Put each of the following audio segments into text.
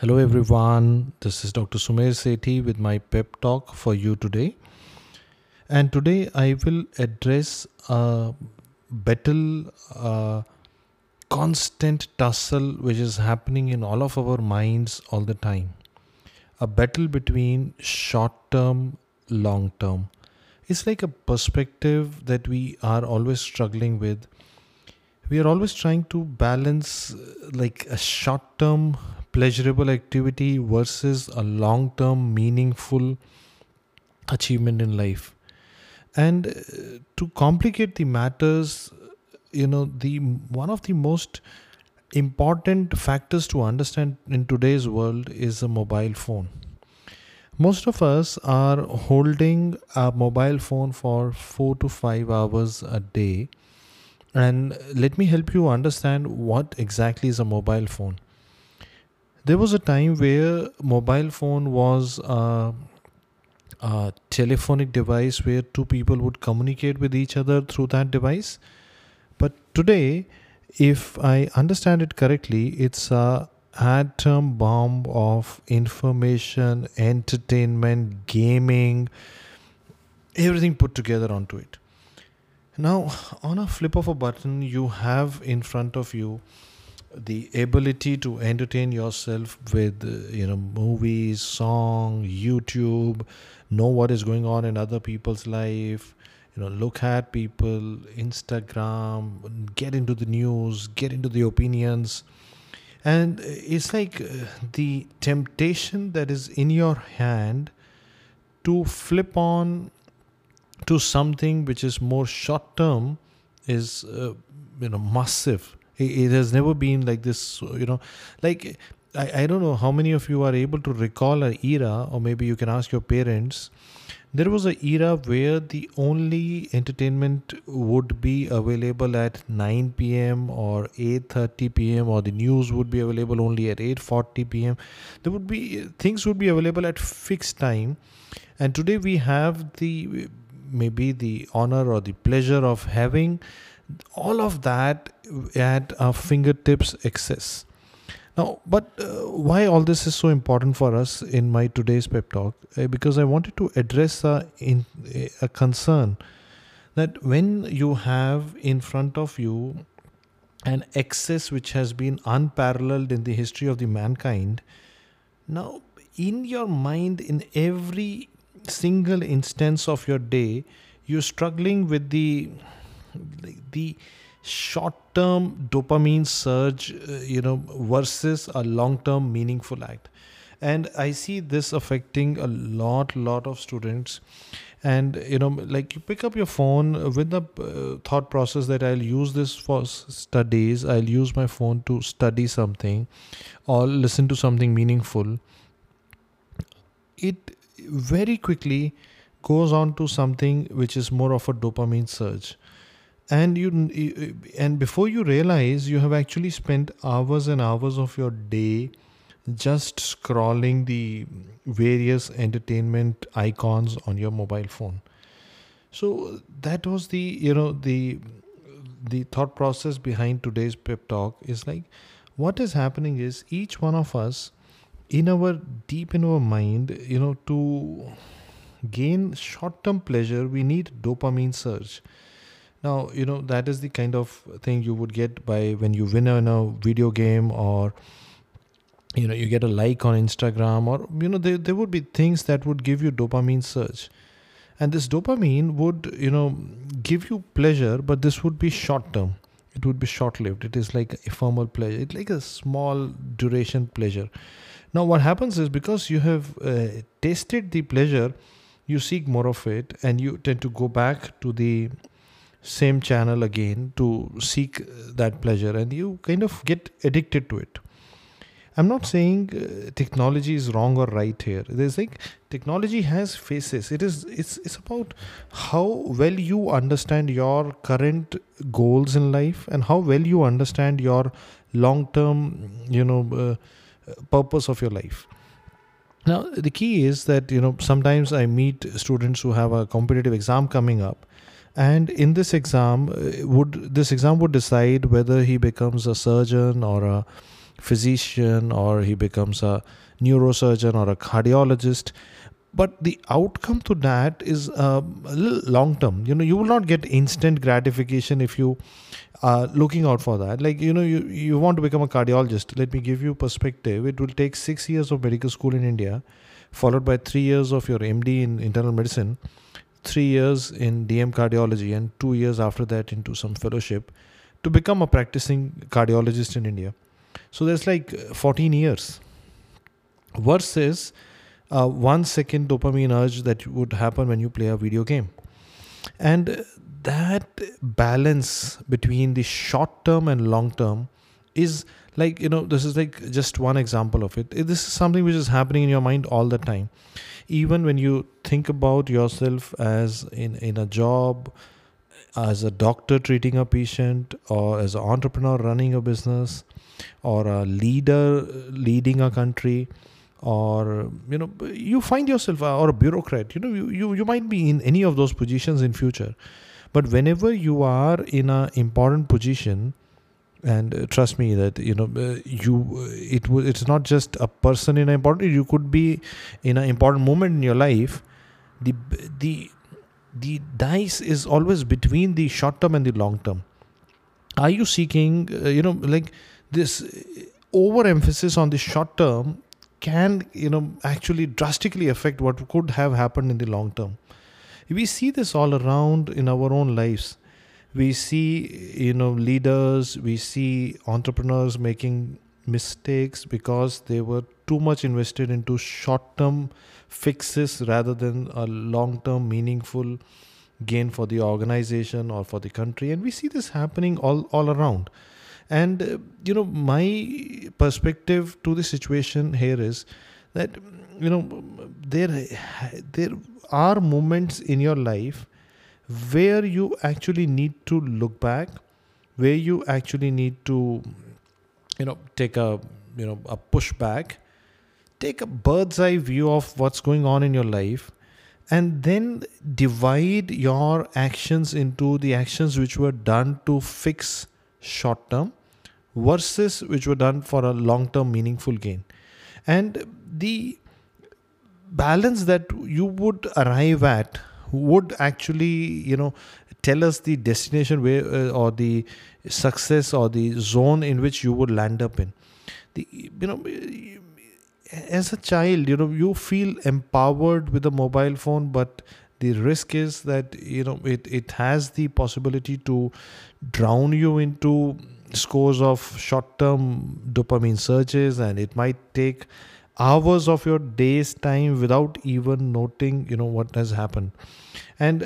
Hello everyone, this is Dr. Sumer Sethi with my pep talk for you today. And today I will address a battle, constant tussle which is happening in all of our minds all the time. A battle between short term, long term. It's like a perspective that we are always struggling with. We are always trying to balance like a short term pleasurable activity versus a long term meaningful achievement in life. And to complicate the matters, the one of the most important factors to understand in today's world is a mobile phone. Most of us are holding a mobile phone for 4 to 5 hours a day. And let me help you understand what exactly is a mobile phone. There was a time where mobile phone was a telephonic device where two people would communicate with each other through that device. But today, if I understand it correctly, it's a atom bomb of information, entertainment, gaming, everything put together onto it. Now, on a flip of a button, you have in front of you the ability to entertain yourself with movies, song, YouTube, know what is going on in other people's life, look at people, Instagram, get into the news, get into the opinions. And it's like the temptation that is in your hand to flip on to something which is more short term is massive. It has never been like this, like I don't know how many of you are able to recall an era, or maybe you can ask your parents. There was an era where the only entertainment would be available at 9 p.m. or 8:30 p.m., or the news would be available only at 8:40 p.m. There would be things would be available at fixed time. And today we have the maybe the honor or the pleasure of having all of that at our fingertips access. Now, but why all this is so important for us in my today's pep talk? Because I wanted to address a concern that when you have in front of you an excess which has been unparalleled in the history of the mankind, now in your mind, in every single instance of your day, you're struggling with the short term dopamine surge, versus a long term meaningful act. And I see this affecting a lot of students. And like, you pick up your phone with the thought process that I'll use this for studies, I'll use my phone to study something or listen to something meaningful. It very quickly goes on to something which is more of a dopamine surge. And and before you realize, you have actually spent hours and hours of your day just scrolling the various entertainment icons on your mobile phone. So that was the thought process behind today's pep talk. Is like, what is happening is, each one of us, in our deep in our mind, to gain short term pleasure, we need dopamine surge. Now, that is the kind of thing you would get by when you win in a video game, or you get a like on Instagram, or there would be things that would give you dopamine surge. And this dopamine would give you pleasure, but this would be short term. It would be short lived. It is like ephemeral pleasure. It's like a small duration pleasure. Now what happens is, because you have tasted the pleasure, you seek more of it, and you tend to go back to the same channel again to seek that pleasure, and you kind of get addicted to it. I'm not saying technology is wrong or right here. There's like, technology has faces. It's about how well you understand your current goals in life, and how well you understand your long term purpose of your life. Now the key is that sometimes I meet students who have a competitive exam coming up, and in this exam would decide whether he becomes a surgeon or a physician, or he becomes a neurosurgeon or a cardiologist. But the outcome to that is a little long term. You will not get instant gratification if you are looking out for that. Like, you want to become a cardiologist. Let me give you perspective. It will take 6 years of medical school in India, followed by 3 years of your MD in internal medicine, 3 years in DM cardiology, and 2 years after that into some fellowship to become a practicing cardiologist in India. So there's like 14 years versus 1 second dopamine urge that would happen when you play a video game. And that balance between the short term and long term is like, this is like just one example of it. This is something which is happening in your mind all the time. Even when you think about yourself as in a job, as a doctor treating a patient, or as an entrepreneur running a business, or a leader leading a country, or you find yourself, or a bureaucrat, you might be in any of those positions in future. But whenever you are in an important position, and trust me that it's not just a person in an important, you could be in an important moment in your life. The dice is always between the short term and the long term. Are you seeking like this overemphasis on the short term can actually drastically affect what could have happened in the long term. We see this all around in our own lives. We see leaders, we see entrepreneurs making mistakes because they were too much invested into short term fixes rather than a long term meaningful gain for the organization or for the country. And we see this happening all around. And my perspective to the situation here is that there are moments in your life where you actually need to look back, where you actually need to take a push back, take a bird's eye view of what's going on in your life, and then divide your actions into the actions which were done to fix short term versus which were done for a long term meaningful gain. And the balance that you would arrive at would actually tell us the destination where or the success or the zone in which you would land up in. As a child, you feel empowered with a mobile phone, but the risk is that it has the possibility to drown you into scores of short-term dopamine surges, and it might take hours of your day's time without even noting what has happened. And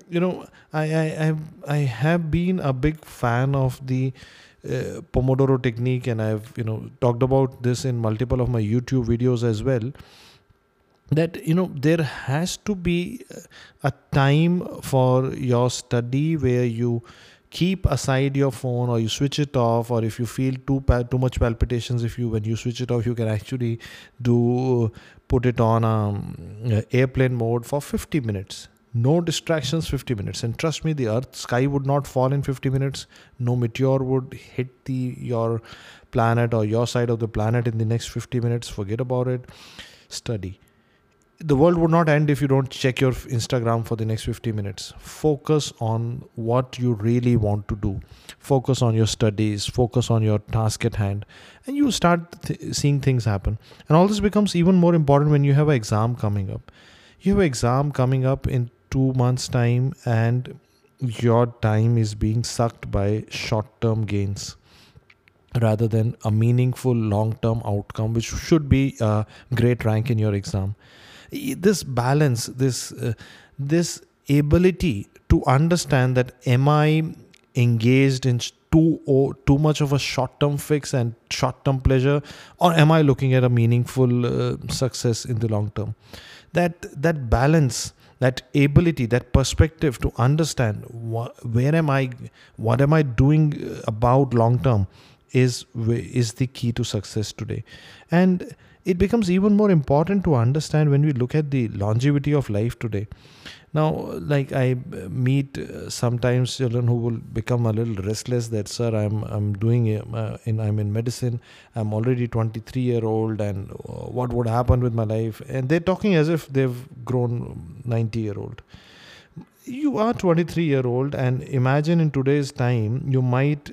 I have been a big fan of the Pomodoro technique, and I've talked about this in multiple of my YouTube videos as well, that there has to be a time for your study where you keep aside your phone, or you switch it off, or if you feel too much palpitations, when you switch it off, you can actually put it on airplane mode for 50 minutes. No distractions, 50 minutes. And trust me, the sky would not fall in 50 minutes. No meteor would hit your planet or your side of the planet in the next 50 minutes. Forget about it. Study. The world would not end if you don't check your Instagram for the next 50 minutes. Focus on what you really want to do. Focus on your studies. Focus on your task at hand. And you start seeing things happen. And all this becomes even more important when you have an exam coming up. You have an exam coming up in 2 months' time, and your time is being sucked by short-term gains rather than a meaningful long-term outcome, which should be a great rank in your exam. This balance, this ability to understand that am I engaged in too much of a short-term fix and short-term pleasure, or am I looking at a meaningful success in the long term? That balance, that ability, that perspective to understand where am I, what am I doing about long term is the key to success today. And it becomes even more important to understand when we look at the longevity of life today. Now, like I meet sometimes children who will become a little restless that, sir, I'm doing I'm in medicine, I'm already 23-year-old, and what would happen with my life? And they're talking as if they've grown 90-year-old. You are 23-year-old, and imagine in today's time you might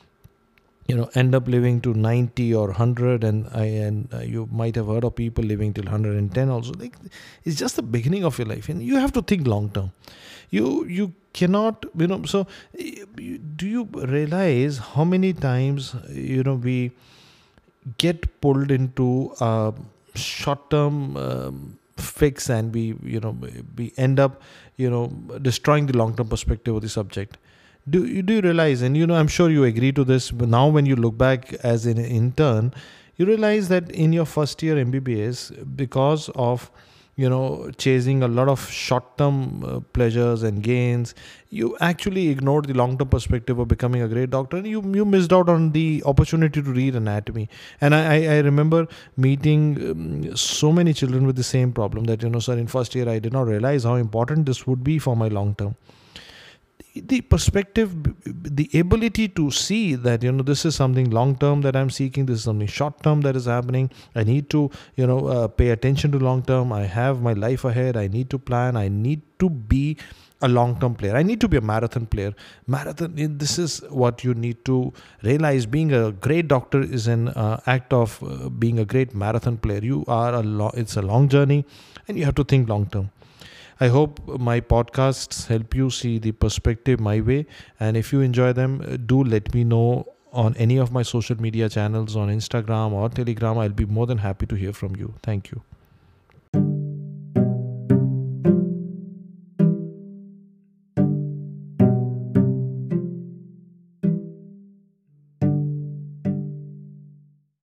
end up living to 90 or 100, and you might have heard of people living till 110 also. Like, it's just the beginning of your life, and you have to think long term. You cannot, so do you realize how many times we get pulled into a short term fix, and we end up destroying the long term perspective of the subject. Do you realize, and I'm sure you agree to this, but now when you look back as an intern, you realize that in your first year MBBS, because of chasing a lot of short term pleasures and gains, you actually ignored the long term perspective of becoming a great doctor, and you missed out on the opportunity to read anatomy. And I remember meeting so many children with the same problem, that sir, in first year I did not realize how important this would be for my long term. The perspective, the ability to see that this is something long term that I'm seeking, this is something short term that is happening, I need to pay attention to long term, I have my life ahead, I need to plan, I need to be a long term player, I need to be a marathon player. This is what you need to realize. Being a great doctor is an act of being a great marathon player. It's a long journey, and you have to think long term. I hope my podcasts help you see the perspective my way. And if you enjoy them, do let me know on any of my social media channels, on Instagram or Telegram. I'll be more than happy to hear from you. Thank you.